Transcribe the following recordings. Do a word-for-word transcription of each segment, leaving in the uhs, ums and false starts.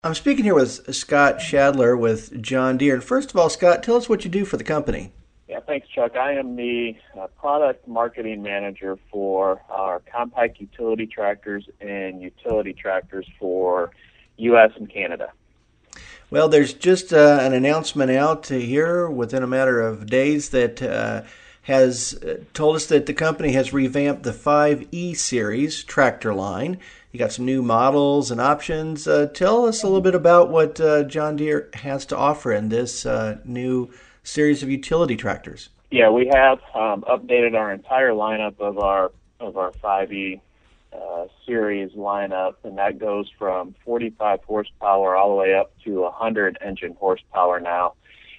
I'm speaking here with Scott Shadler with John Deere. And first of all, Scott, tell us what you do for the company. Yeah, thanks, Chuck. I am the uh, product marketing manager for our compact utility tractors and utility tractors for U S and Canada. Well, there's just uh, an announcement out here within a matter of days that uh, has uh, told us that the company has revamped the five E series tractor line. You got some new models and options. Uh, tell us a little bit about what uh, John Deere has to offer in this uh, new series of utility tractors. Yeah, we have um, updated our entire lineup of our of our five E uh, series lineup, and that goes from forty-five horsepower all the way up to one hundred engine horsepower now.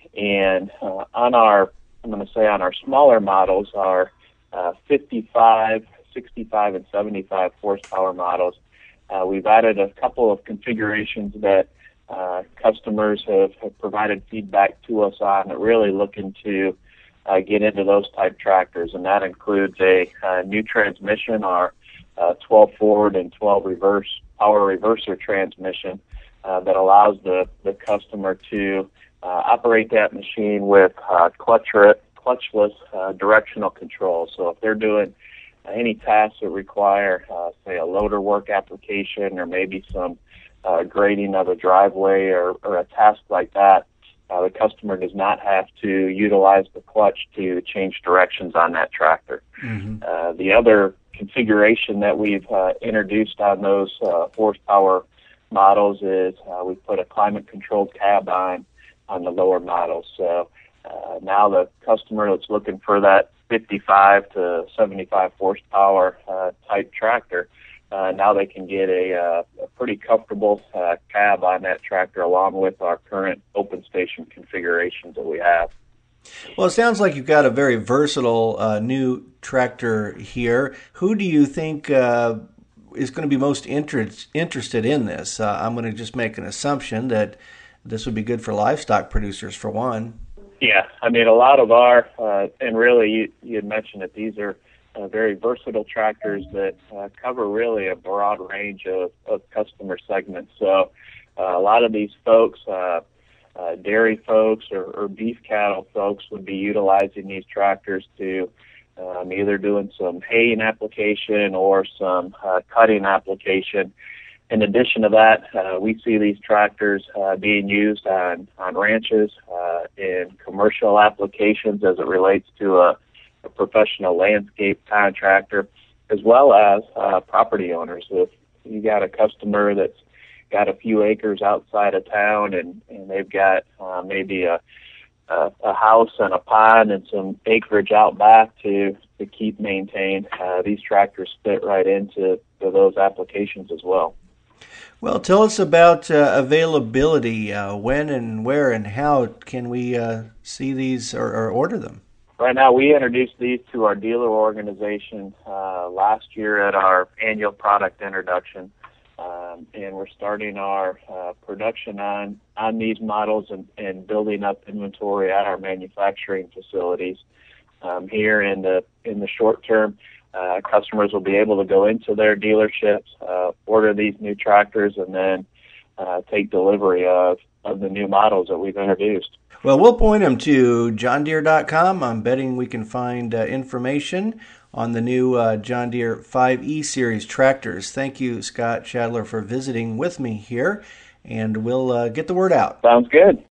And uh, on our, I'm going to say on our smaller models, our uh, fifty-five, sixty-five, and seventy-five horsepower models, uh, we've added a couple of configurations that uh, customers have, have provided feedback to us on that really looking to uh, get into those type tractors, and that includes a, a new transmission, our uh, twelve forward and twelve reverse power reverser transmission uh, that allows the, the customer to uh, operate that machine with uh, clutch, clutchless uh, directional control. So if they're doing any tasks that require, uh, say, a loader work application or maybe some uh, grading of a driveway or, or a task like that, uh, the customer does not have to utilize the clutch to change directions on that tractor. Mm-hmm. Uh, the other configuration that we've uh, introduced on those uh, horsepower models is uh, we put a climate-controlled cab on on the lower models. So uh, now the customer that's looking for that fifty-five to seventy-five horsepower uh, type tractor, uh, now they can get a, uh, a pretty comfortable uh, cab on that tractor along with our current open station configurations that we have. Well, it sounds like you've got a very versatile uh, new tractor here. Who do you think uh, is going to be most interest, interested in this? Uh, I'm going to just make an assumption that this would be good for livestock producers, for one. Yeah, I mean, a lot of our, uh, and really you, you had mentioned that these are uh, very versatile tractors that uh, cover really a broad range of, of customer segments. So uh, a lot of these folks, uh, uh, dairy folks or, or beef cattle folks would be utilizing these tractors to um, either doing some haying application or some uh, cutting application. In addition to that, uh, we see these tractors uh, being used on, on ranches, uh, in commercial applications as it relates to a, a professional landscape contractor, as well as uh, property owners. If you got a customer that's got a few acres outside of town and, and they've got uh, maybe a, a, a house and a pond and some acreage out back to, to keep maintained, uh, these tractors fit right into to those applications as well. Well, tell us about uh, availability. Uh, when and where and how can we uh, see these or, or order them? Right now, we introduced these to our dealer organization uh, last year at our annual product introduction, um, and we're starting our uh, production on, on these models and, and building up inventory at our manufacturing facilities. Um, here in the in the short term, Uh, customers will be able to go into their dealerships, uh, order these new tractors, and then uh, take delivery of, of the new models that we've introduced. Well, we'll point them to john deere dot com. I'm betting we can find uh, information on the new uh, John Deere five E Series tractors. Thank you, Scott Shadler, for visiting with me here, and we'll uh, get the word out. Sounds good.